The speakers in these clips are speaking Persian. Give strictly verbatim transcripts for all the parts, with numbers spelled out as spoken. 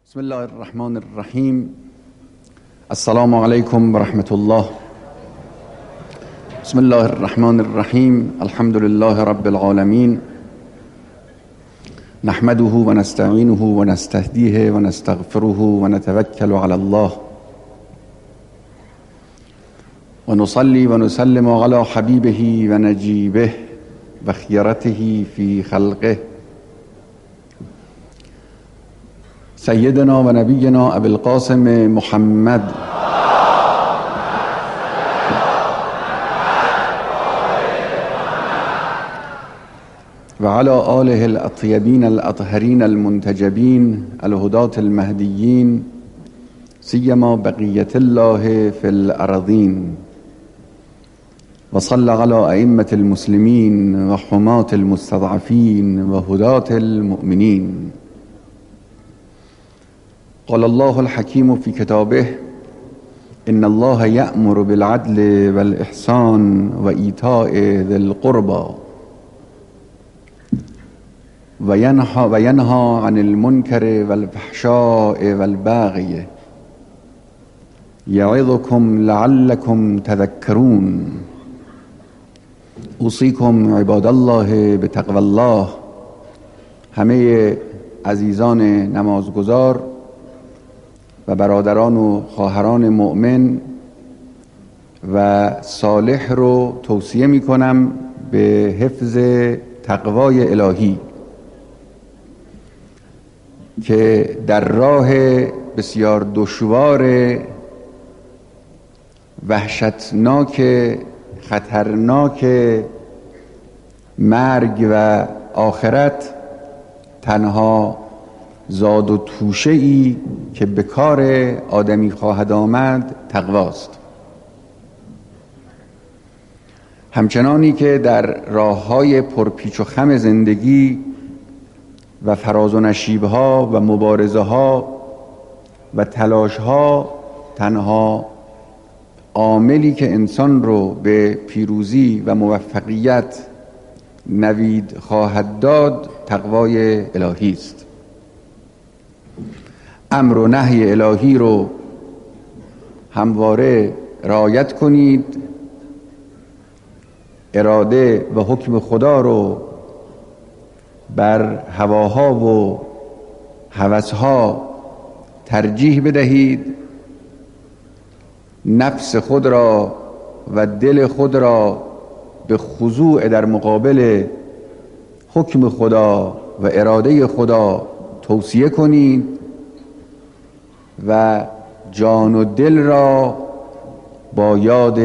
بسم الله الرحمن الرحیم. السلام علیکم و رحمت الله. بسم الله الرحمن الرحیم. الحمد لله رب العالمین، نحمده و نستعینه و نستهدیه و نستغفره و نتوکل علی الله و نصلی و نسلم علی حبیبه و نجیبه و خیرته فی خلقه سیدنا و نبینا ابی القاسم محمد و علی آله الاطیبین الاطهرین المنتجبین الهداة المهدیین سیما بقیة الله فی الارضین و صلی علی ائمة المسلمین و حماة المستضعفین و هداة المؤمنین. قال الله الحكيم في كتابه: إن الله يأمر بالعدل والإحسان وإيتاء ذي القربى وينهى وينهى عن المنكر والفحشاء والبغي يعظكم لعلكم تذكرون. أوصيكم عباد الله بتقوى الله. همه عزیزان نمازگزار و برادران و خواهران مؤمن و صالح رو توصیه می کنم به حفظ تقوای الهی که در راه بسیار دشوار، وحشتناک، خطرناک مرگ و آخرت تنها زاد و توشه ای که به کار آدمی خواهد آمد تقواست. همچنانی که در راه‌های پرپیچ و خم زندگی و فراز و نشیب‌ها و مبارزه‌ها و تلاش‌ها تنها عاملی که انسان رو به پیروزی و موفقیت نوید خواهد داد تقوای الهی است. امر و نهی الهی رو همواره رعایت کنید، اراده و حکم خدا رو بر هواها و هوسها ترجیح بدهید، نفس خود را و دل خود را به خضوع در مقابل حکم خدا و اراده خدا توصیه کنید و جان و دل را با یاد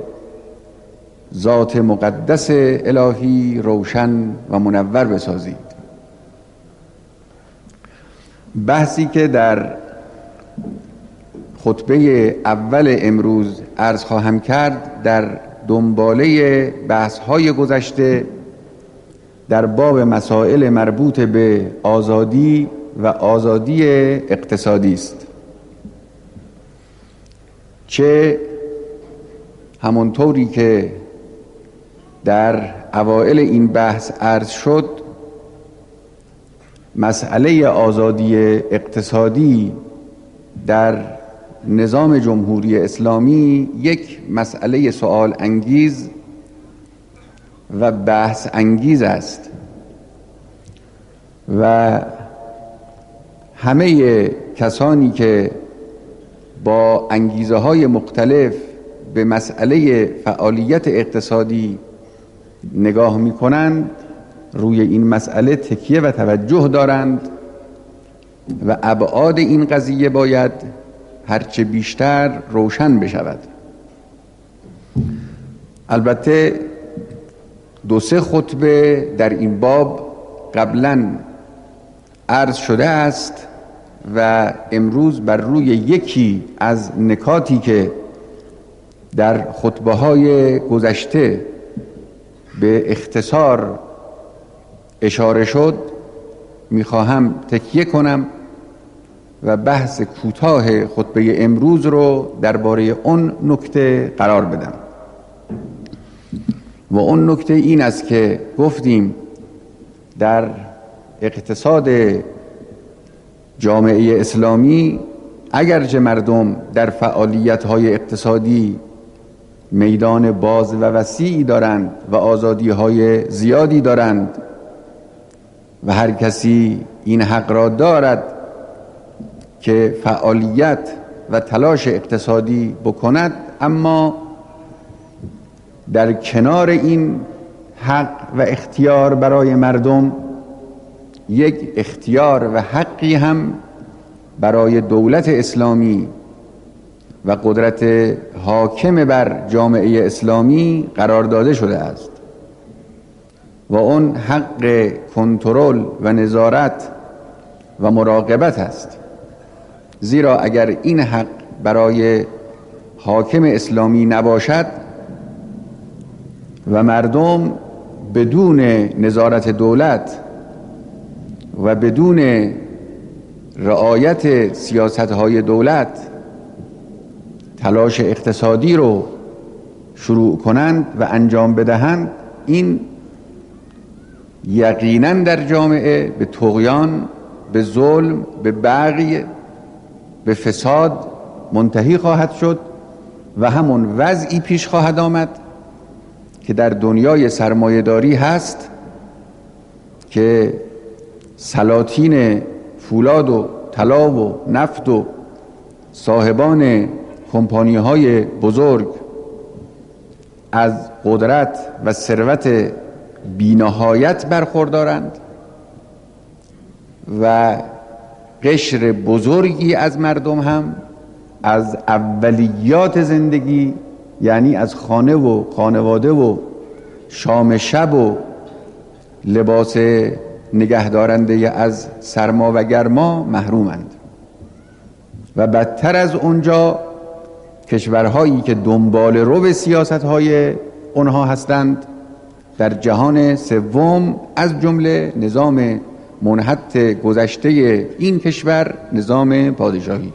ذات مقدس الهی روشن و منور بسازید. بحثی که در خطبه اول امروز عرض خواهم کرد در دنباله بحث‌های گذشته در باب مسائل مربوط به آزادی و آزادی اقتصادی است. چه همانطوری که در اوائل این بحث عرض شد، مسئله آزادی اقتصادی در نظام جمهوری اسلامی یک مسئله سوال انگیز و بحث انگیز است و همه کسانی که با انگیزه های مختلف به مسئله فعالیت اقتصادی نگاه می کنند روی این مسئله تکیه و توجه دارند و ابعاد این قضیه باید هرچه بیشتر روشن بشود. البته دو سه خطبه در این باب قبلا عرض شده است و امروز بر روی یکی از نکاتی که در خطبه های گذشته به اختصار اشاره شد میخواهم تکیه کنم و بحث کوتاه خطبه امروز رو درباره اون نکته قرار بدم. و اون نکته این است که گفتیم در اقتصاد جامعه اسلامی اگرچه مردم در فعالیت‌های اقتصادی میدان باز و وسیعی دارند و آزادی‌های زیادی دارند و هر کسی این حق را دارد که فعالیت و تلاش اقتصادی بکند، اما در کنار این حق و اختیار برای مردم یک اختیار و حقی هم برای دولت اسلامی و قدرت حاکم بر جامعه اسلامی قرار داده شده است و اون حق کنترل و نظارت و مراقبت است. زیرا اگر این حق برای حاکم اسلامی نباشد و مردم بدون نظارت دولت و بدون رعایت سیاست‌های دولت تلاش اقتصادی رو شروع کنند و انجام بدهند، این یقیناً در جامعه به طغیان، به ظلم، به بغی، به فساد منتهی خواهد شد و همون وضعی پیش خواهد آمد که در دنیای سرمایه‌داری هست که سلاطین فولاد و طلا و نفت و صاحبان کمپانی‌های بزرگ از قدرت و ثروت بی‌نهایت برخوردارند و قشر بزرگی از مردم هم از اولیات زندگی، یعنی از خانه و خانواده و شام شب و لباس نگهدارنده از سرما و گرما محرومند. و بدتر از اونجا کشورهایی که دنبال رو به سیاست‌های اونها هستند در جهان سوم، از جمله نظام منحط گذشته این کشور، نظام پادشاهی.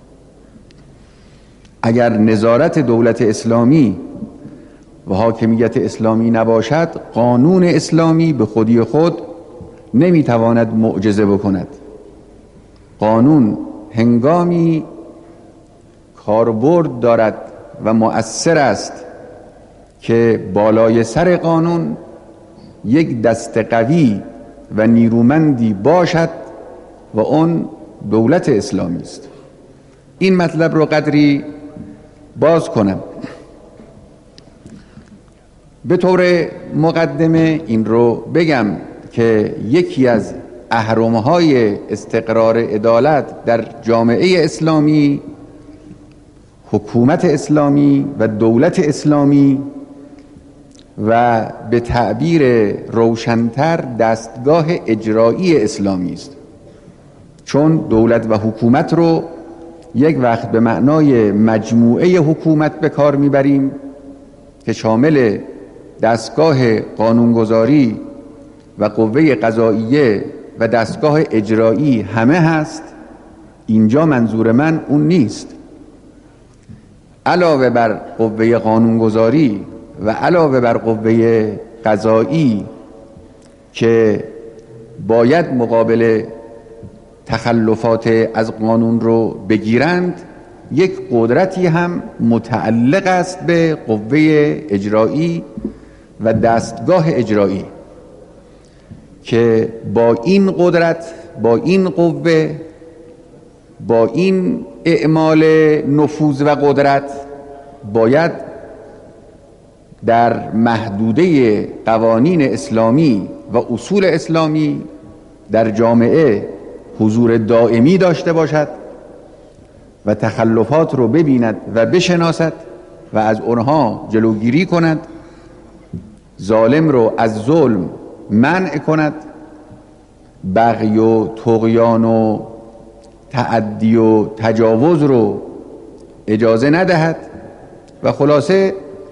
اگر نظارت دولت اسلامی و حاکمیت اسلامی نباشد، قانون اسلامی به خودی خود نمیتواند معجزه بکند. قانون هنگامی کاربرد دارد و مؤثر است که بالای سر قانون یک دست قوی و نیرومندی باشد و اون دولت اسلامی است. این مطلب رو قدری باز کنم. به طور مقدمه این رو بگم که یکی از اهرم‌های استقرار عدالت در جامعه اسلامی حکومت اسلامی و دولت اسلامی و به تعبیر روشن‌تر دستگاه اجرایی اسلامی است. چون دولت و حکومت رو یک وقت به معنای مجموعه حکومت به کار میبریم که شامل دستگاه قانونگذاری و قوه قضاییه و دستگاه اجرایی همه هست. اینجا منظور من اون نیست. علاوه بر قوه قانونگذاری و علاوه بر قوه قضایی که باید مقابل تخلفات از قانون رو بگیرند، یک قدرتی هم متعلق است به قوه اجرایی و دستگاه اجرایی که با این قدرت، با این قوه، با این اعمال نفوذ و قدرت باید در محدوده قوانین اسلامی و اصول اسلامی در جامعه حضور دائمی داشته باشد و تخلفات رو ببیند و بشناسد و از آنها جلوگیری کند، ظالم رو از ظلم منع کند، بغی و طغیان و تعدی و تجاوز رو اجازه ندهد و خلاصه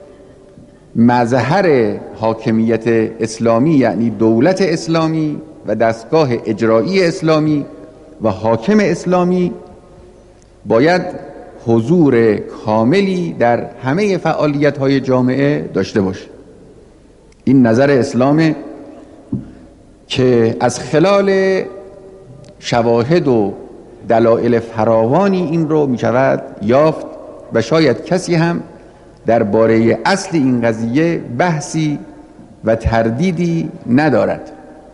مظهر حاکمیت اسلامی یعنی دولت اسلامی و دستگاه اجرایی اسلامی و حاکم اسلامی باید حضور کاملی در همه فعالیت‌های جامعه داشته باشه. این نظر اسلامه که از خلال شواهد و دلایل فراوانی این رو می شود یافت و شاید کسی هم درباره اصل این قضیه بحثی و تردیدی ندارد.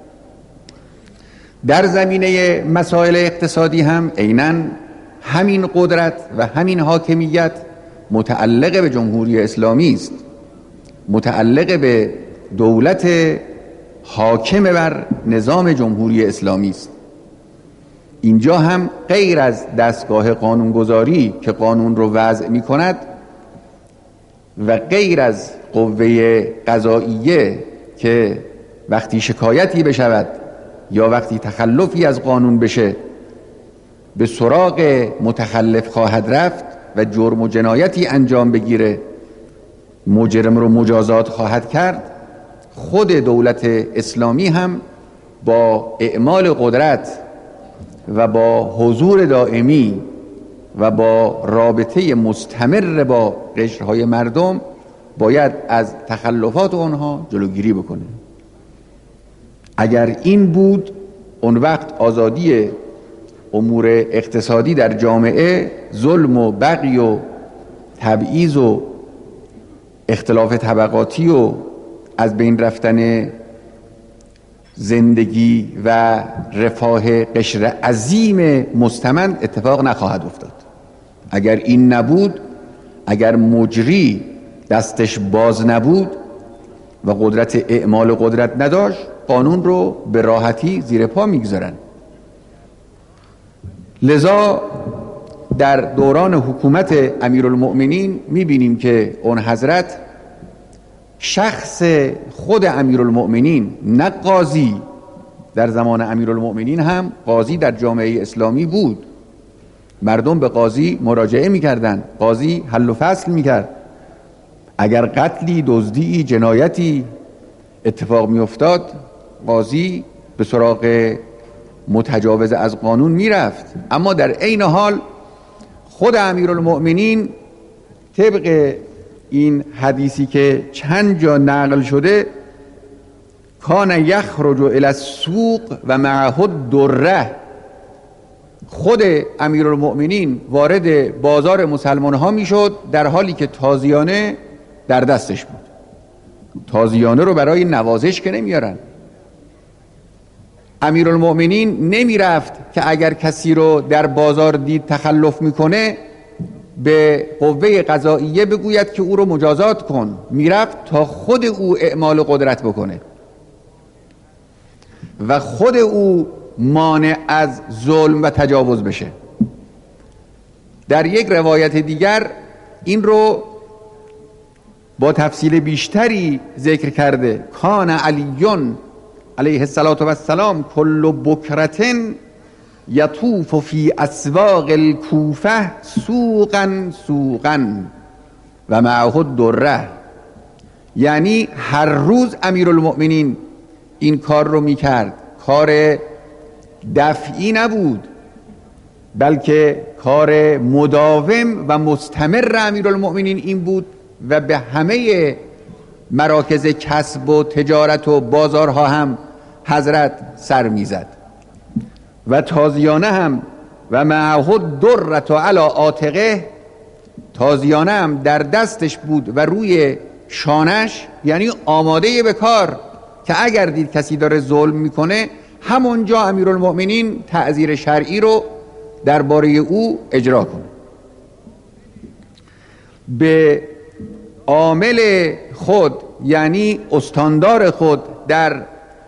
در زمینه مسائل اقتصادی هم عیناً همین قدرت و همین حاکمیت متعلق به جمهوری اسلامی است، متعلق به دولت حاکم بر نظام جمهوری اسلامی است. اینجا هم غیر از دستگاه قانونگذاری که قانون رو وضع می کند و غیر از قوه قضاییه که وقتی شکایتی بشود یا وقتی تخلفی از قانون بشه به سراغ متخلف خواهد رفت و جرم و جنایتی انجام بگیره، مجرم رو مجازات خواهد کرد، خود دولت اسلامی هم با اعمال قدرت و با حضور دائمی و با رابطه مستمر با قشرهای مردم باید از تخلفات آنها جلوگیری بکنه. اگر این بود، اون وقت آزادی امور اقتصادی در جامعه، ظلم و بغی و تبعیض و اختلاف طبقاتی و از بین رفتن زندگی و رفاه قشر عظیم مستمند اتفاق نخواهد افتاد. اگر این نبود، اگر مجری دستش باز نبود و قدرت اعمال قدرت نداشت، قانون رو به راحتی زیر پا میگذارن. لذا در دوران حکومت امیرالمؤمنین میبینیم که اون حضرت شخص خود امیرالمؤمنین، نه قاضی، در زمان امیرالمؤمنین هم قاضی در جامعه اسلامی بود، مردم به قاضی مراجعه میکردن، قاضی حل و فصل میکرد. اگر قتلی، دزدی، جنایتی اتفاق میافتاد، قاضی به سراغ متجاوز از قانون میرفت. اما در عین حال خود امیرالمؤمنین طبق این حدیثی که چند جا نقل شده، کان یخرج الی السوق و معه الدره، خود امیرالمؤمنین وارد بازار مسلمان ها میشد در حالی که تازیانه در دستش بود. تازیانه رو برای نوازش که نمیارن. امیرالمؤمنین نمیرفت که اگر کسی رو در بازار دید تخلف میکنه به قوه قضاییه بگوید که او رو مجازات کن، میرفت تا خود او اعمال قدرت بکنه و خود او مانع از ظلم و تجاوز بشه. در یک روایت دیگر این رو با تفصیل بیشتری ذکر کرده، کان علیون علیه السلام کل بکرتن یطوف فی اسواق الکوفه سوقا سوقا و معه الدره، یعنی هر روز امیرالمؤمنین این کار رو میکرد. کار دفعی نبود، بلکه کار مداوم و مستمر امیرالمؤمنین این بود و به همه مراکز کسب و تجارت و بازارها هم حضرت سر میزد و تازیانه هم و معه الدره علی عاتقه، تازیانه هم در دستش بود و روی شانش، یعنی آماده به کار که اگر دید کسی داره ظلم میکنه همونجا امیرالمؤمنین تعزیر شرعی رو درباره او اجرا کنه. به عامل خود، یعنی استاندار خود در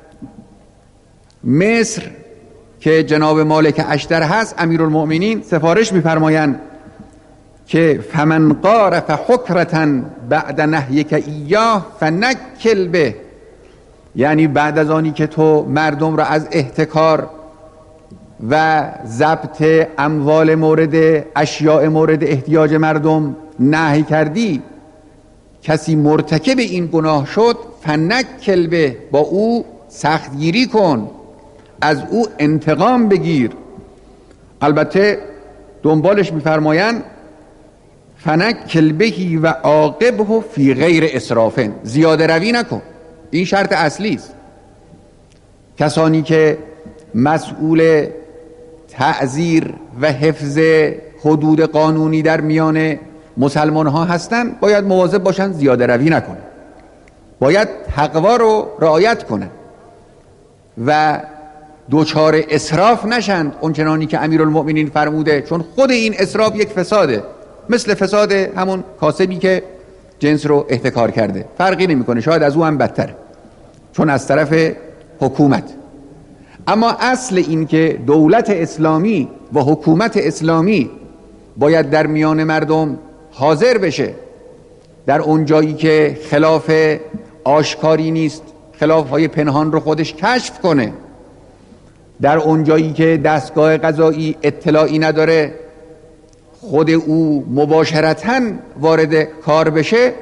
مصر که جناب مالک اشتر هست، امیرالمؤمنین سفارش می‌فرمایند که فمن قارف حکرة بعد نهیک ایاه فنکل به، یعنی بعد از آنی که تو مردم را از احتکار و ضبط اموال مورد اشیاء مورد احتیاج مردم نهی کردی، کسی مرتکب این گناه شد، فنکل به، با او سختگیری کن، از او انتقام بگیر. البته دنبالش میفرمایند فنکل بهی و عاقبه فی غیر اسرافن، زیاده روی نکن، این شرط اصلی است. کسانی که مسئول تعزیر و حفظ حدود قانونی در میان مسلمان ها هستن باید مواظب باشن زیاده روی نکنن، باید تقوا رو رعایت کنن و دوچار اسراف نشند اونچنانی که امیرالمؤمنین فرموده، چون خود این اسراف یک فساده، مثل فساد همون کاسبی که جنس رو احتکار کرده، فرقی نمیکنه، شاید از او هم بدتره چون از طرف حکومت. اما اصل این که دولت اسلامی و حکومت اسلامی باید در میان مردم حاضر بشه، در اون جایی که خلاف آشکاری نیست خلاف های پنهان رو خودش کشف کنه، در اون جایی که دستگاه قضایی اطلاعی نداره خود او مباشرتاً وارد کار بشه،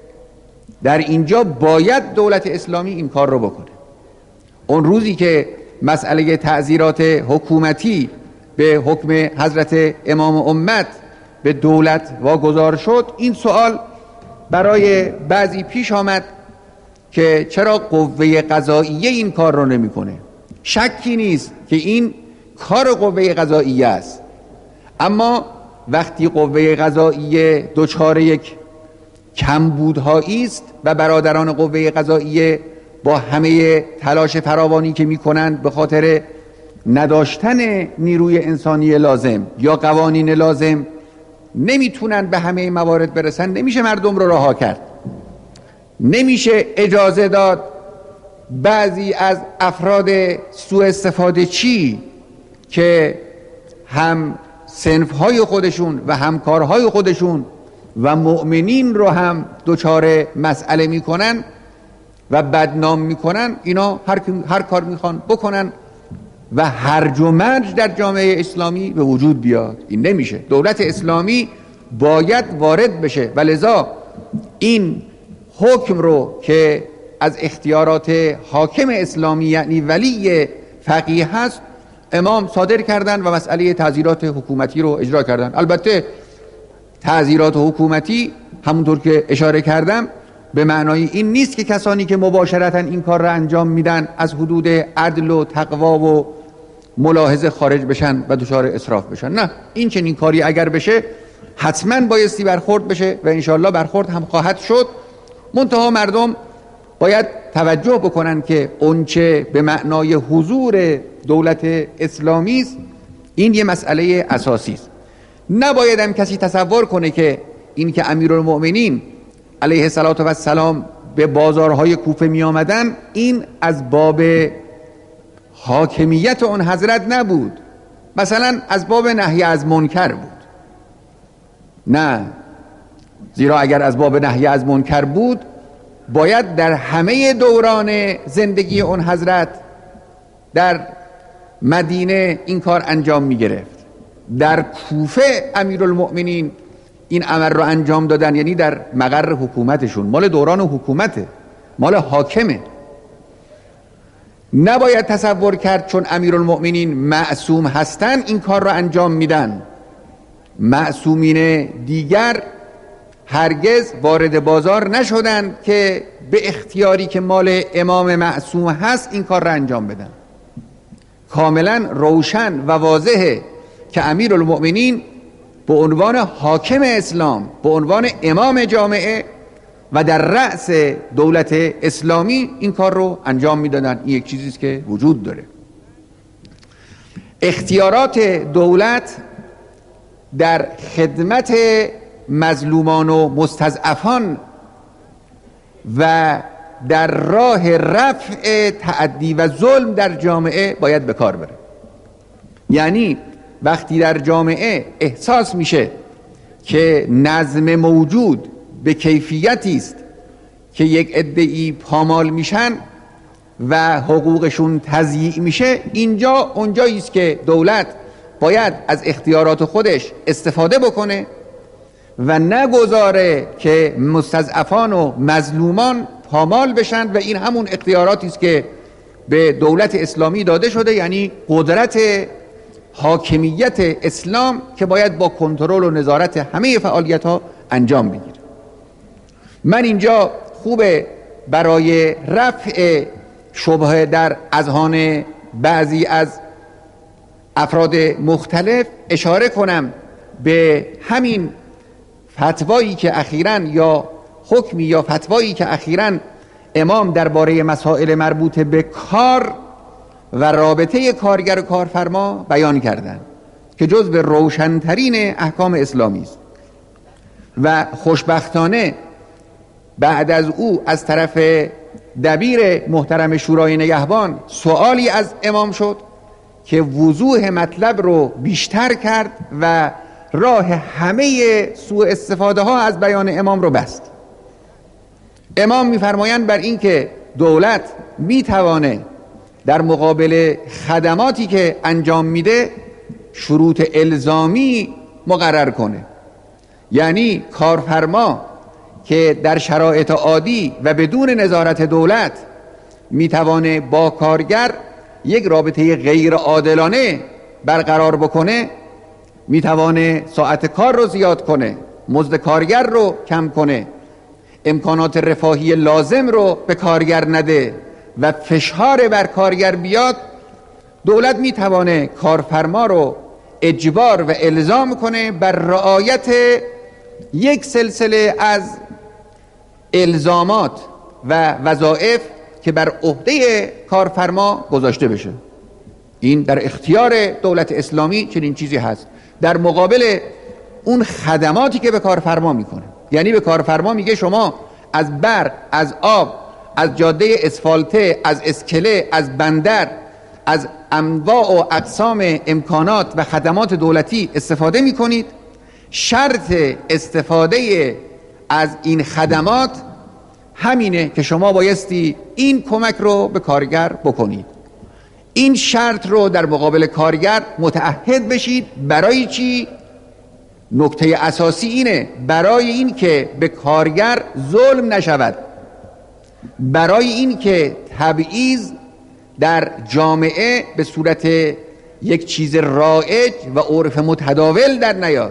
در اینجا باید دولت اسلامی این کار رو بکنه. اون روزی که مسئله تعزیرات حکومتی به حکم حضرت امام امت به دولت واگذار شد، این سوال برای بعضی پیش آمد که چرا قوه قضاییه این کار رو نمیکنه. شکی نیست که این کار قوه قضاییه است، اما وقتی قوه قضاییه دچار یک کمبودهایی است و برادران قوه قضاییه با همه تلاش فراوانی که میکنند به خاطر نداشتن نیروی انسانی لازم یا قوانین لازم نمیتونن به همه موارد برسن، نمیشه مردم رو رها کرد، نمیشه اجازه داد بعضی از افراد سوء استفاده چی که هم صنفهای خودشون و همکارهای خودشون و مؤمنین رو هم دچار مسئله میکنن و بدنام میکنن، اینا هر, هر کار میخوان بکنن و هرج و مرج در جامعه اسلامی به وجود بیاد. این نمیشه، دولت اسلامی باید وارد بشه و لذا این حکم رو که از اختیارات حاکم اسلامی یعنی ولی فقیه هست امام صادر کردن و مسئله تعزیرات حکومتی رو اجرا کردن. البته تعزیرات حکومتی همونطور که اشاره کردم به معنای این نیست که کسانی که مباشرتاً این کار را انجام میدن از حدود عدل و تقوا و ملاحظه خارج بشن و دچار اسراف بشن، نه، این چنین کاری اگر بشه حتما بایستی برخورد بشه و انشالله برخورد هم خواهد شد. منتها مردم باید توجه بکنن که اونچه به معنای حضور دولت اسلامی است این یه مسئله اساسی است. نباید هم کسی تصور کنه که این که امیرالمؤمنین علیه السلام به بازارهای کوفه می آمدن این از باب حاکمیت اون حضرت نبود، مثلا از باب نهی از منکر بود. نه، زیرا اگر از باب نهی از منکر بود باید در همه دوران زندگی اون حضرت در مدینه این کار انجام می گرفت. در کوفه امیرالمؤمنین این عمل رو انجام دادن، یعنی در مقر حکومتشون، مال دوران حکومته، مال حاکمه. نباید تصور کرد چون امیرالمؤمنین معصوم هستن این کار رو انجام میدن. معصومین دیگر هرگز وارد بازار نشدن که به اختیاری که مال امام معصوم هست این کار رو انجام بدن. کاملا روشن و واضحه که امیرالمؤمنین به عنوان حاکم اسلام، به عنوان امام جامعه و در رأس دولت اسلامی این کار رو انجام میدادن. این یک چیزی است که وجود داره. اختیارات دولت در خدمت مظلومان و مستضعفان و در راه رفع تعدی و ظلم در جامعه باید به کار بره. یعنی وقتی در جامعه احساس میشه که نظم موجود به کیفیتی است که یک عده‌ای پامال میشن و حقوقشون تضییع میشه، اینجا اونجایی است که دولت باید از اختیارات خودش استفاده بکنه و نگذاره که مستضعفان و مظلومان پامال بشن و این همون اختیاراتی است که به دولت اسلامی داده شده، یعنی قدرت حاکمیت اسلام که باید با کنترل و نظارت همه فعالیت ها انجام بگیره. من اینجا خوبه برای رفع شبهه در اذهان بعضی از افراد مختلف اشاره کنم به همین فتوایی که اخیراً یا حکمی یا فتوایی که اخیراً امام درباره مسائل مربوط به کار و رابطه کارگر و کارفرما بیان کردند که جزو روشنترین احکام اسلامی است و خوشبختانه بعد از او از طرف دبیر محترم شورای نگهبان سوالی از امام شد که وضوح مطلب رو بیشتر کرد و راه همه سوء استفاده ها از بیان امام رو بست. امام می‌فرمایند بر این که دولت میتوانه در مقابل خدماتی که انجام میده شروط الزامی مقرر کنه، یعنی کارفرما که در شرایط عادی و بدون نظارت دولت میتوانه با کارگر یک رابطه غیر عادلانه برقرار بکنه، میتوانه ساعت کار رو زیاد کنه، مزد کارگر رو کم کنه، امکانات رفاهی لازم رو به کارگر نده و فشار بر کارگر بیاد، دولت میتوانه کارفرما رو اجبار و الزام کنه بر رعایت یک سلسله از الزامات و وظایف که بر عهده کارفرما گذاشته بشه. این در اختیار دولت اسلامی چنین چیزی هست در مقابل اون خدماتی که به کارفرما میکنه. یعنی به کارفرما میگه شما از برق، از آب، از جاده اسفالته، از اسکله، از بندر، از انواع و اقسام امکانات و خدمات دولتی استفاده میکنید. شرط استفاده از این خدمات همینه که شما بایستی این کمک رو به کارگر بکنید. این شرط رو در مقابل کارگر متعهد بشید. برای چی؟ نکته اساسی اینه برای این که به کارگر ظلم نشود، برای این که تبعیض در جامعه به صورت یک چیز رایج و عرف متداول در نیاد،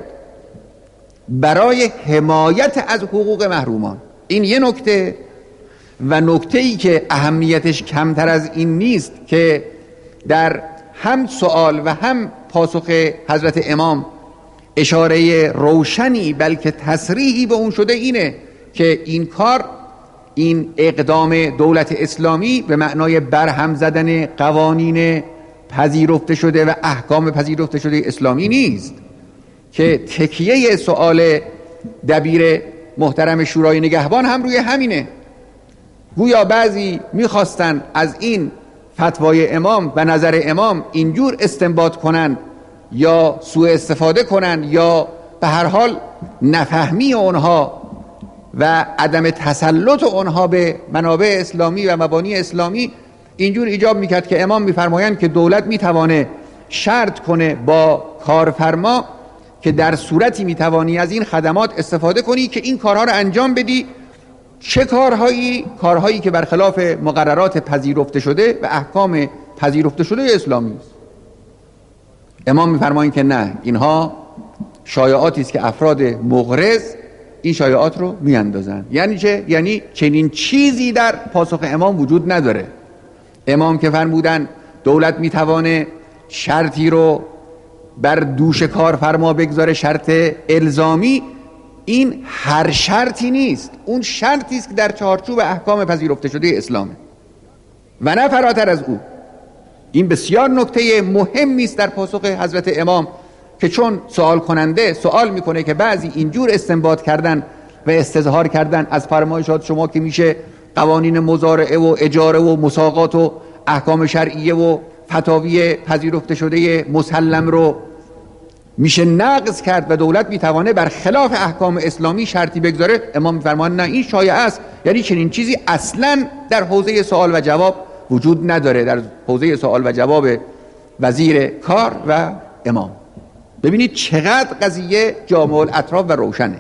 برای حمایت از حقوق محرومان. این یه نکته. و نکته‌ای که اهمیتش کمتر از این نیست که در هم سوال و هم پاسخ حضرت امام اشاره روشنی بلکه تصریحی به اون شده اینه که این کار، این اقدام دولت اسلامی به معنای برهم زدن قوانین پذیرفته شده و احکام پذیرفته شده اسلامی نیست، که تکیه سوال دبیر محترم شورای نگهبان هم روی همینه. گویا بعضی میخواستن از این فتوای امام و نظر امام اینجور استنباط کنن یا سوء استفاده کنن یا به هر حال نفهمی اونها و عدم تسلط اونها به منابع اسلامی و مبانی اسلامی اینجور ایجاب میکرد که امام میفرمایند که دولت میتوانه شرط کنه با کارفرما که در صورتی میتوانی از این خدمات استفاده کنی که این کارها رو انجام بدی. چه کارهایی؟ کارهایی که برخلاف مقررات پذیرفته شده و احکام پذیرفته شده اسلامی است. امام میفرمایند که نه، اینها شایعاتی است که افراد مغرض این شایعات رو میاندازن. یعنی چه؟ یعنی چنین چیزی در پاسخ امام وجود نداره. امام که فرمودن دولت میتوانه شرطی رو بر دوش کارفرما بگذاره، شرط الزامی، این هر شرطی نیست، اون شرطی است که در چارچوب احکام پذیرفته شده اسلامه و نه فراتر از او. این بسیار نکته مهمی است در پاسخ حضرت امام که چون سوال کننده سوال میکنه که بعضی اینجور استنباط کردن و استظهار کردن از فرمایشات شما که میشه قوانین مزارعه و اجاره و مساقات و احکام شرعیه و فتاوی پذیرفته شده مسلم رو میشه نقض کرد و دولت میتوانه بر خلاف احکام اسلامی شرطی بگذاره. امام میفرمایند نه، این شایعه است. یعنی چنین چیزی اصلا در حوزه سوال و جواب وجود نداره، در حوزه سوال و جواب وزیر کار و امام. ببینید چقدر قضیه جامع الاطراف و روشنه.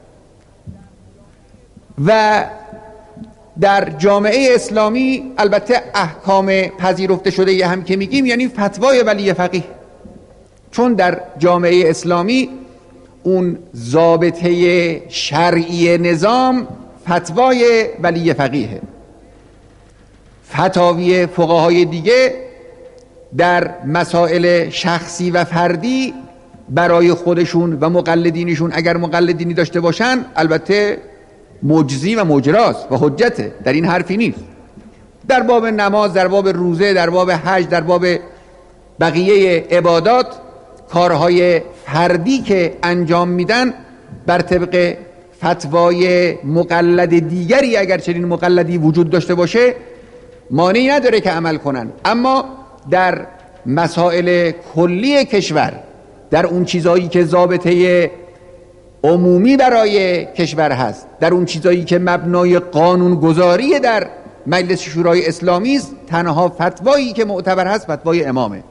و در جامعه اسلامی البته احکام پذیرفته شده هم که میگیم یعنی فتوای ولی فقیه، چون در جامعه اسلامی اون ضابطه شرعی نظام فتوای ولی فقیه، فتاوی فقهای دیگه در مسائل شخصی و فردی برای خودشون و مقلدینشون اگر مقلدینی داشته باشن البته مجزی و مجراست و حجته، در این حرفی نیست. در باب نماز، در باب روزه، در باب حج، در باب بقیه عبادات، کارهای فردی که انجام میدن بر طبق فتوای مقلد دیگری اگر چنین مقلدی وجود داشته باشه مانعی نداره که عمل کنن. اما در مسائل کلی کشور، در اون چیزایی که ضابطه عمومی برای کشور هست، در اون چیزایی که مبنای قانون گذاری در مجلس شورای اسلامی است، تنها فتوایی که معتبر هست فتوای امامه.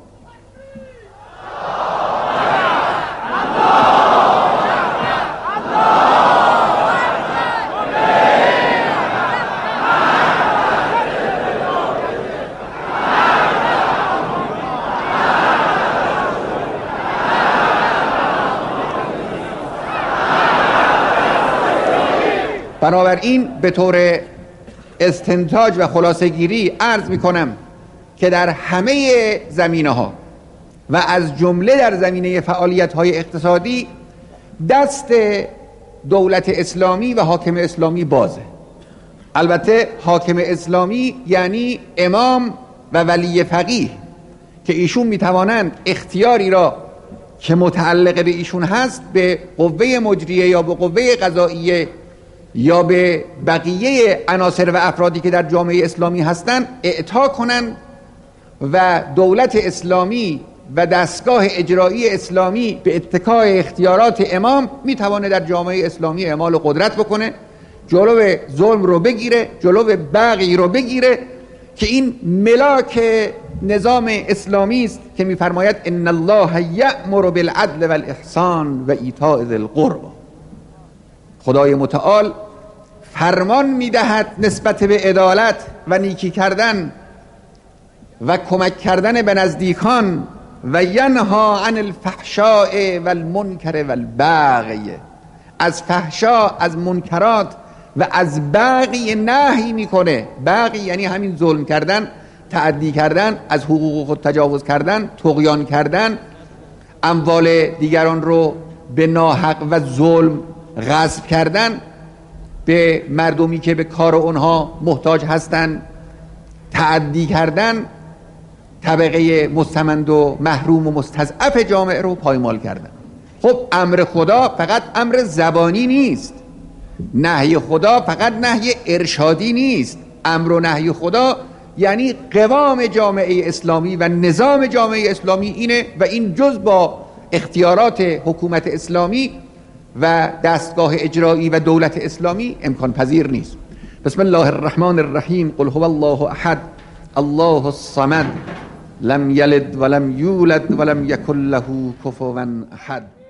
بنابراین به طور استنتاج و خلاصه گیری عرض می کنم که در همه زمینه ها و از جمله در زمینه فعالیت های اقتصادی دست دولت اسلامی و حاکم اسلامی بازه. البته حاکم اسلامی یعنی امام و ولی فقیه که ایشون می توانند اختیاری را که متعلق به ایشون هست به قوه مجریه یا به قوه قضاییه یا به بقیه عناصر و افرادی که در جامعه اسلامی هستند اعطا کنند و دولت اسلامی و دستگاه اجرایی اسلامی به اتکای اختیارات امام میتوانه در جامعه اسلامی اعمال قدرت بکنه، جلو ظلم رو بگیره، جلو بغی رو بگیره که این ملاک نظام اسلامی است که میفرماید ان الله یأمر بالعدل والاحسان و ایتاء ذی القربى. خدای متعال فرمان میدهد نسبت به عدالت و نیکی کردن و کمک کردن به نزدیکان و ینها عن الفحشاء والمنکر والبغی، از فحشا، از منکرات و از بغی نهی میکنه. بغی یعنی همین ظلم کردن، تعدی کردن، از حقوق خود تجاوز کردن، طغیان کردن، اموال دیگران رو به ناحق و ظلم غصب کردن، به مردمی که به کار اونها محتاج هستن تعدی کردن، طبقه مستمند و محروم و مستضعف جامعه رو پایمال کردن. خب امر خدا فقط امر زبانی نیست، نهی خدا فقط نهی ارشادی نیست. امر و نهی خدا یعنی قوام جامعه اسلامی و نظام جامعه اسلامی اینه و این جز با اختیارات حکومت اسلامی و دستگاه اجرایی و دولت اسلامی امکان پذیر نیست. بسم الله الرحمن الرحیم. قل هو الله احد الله الصمد لم یلد ولم یولد ولم یکن له کفوا احد.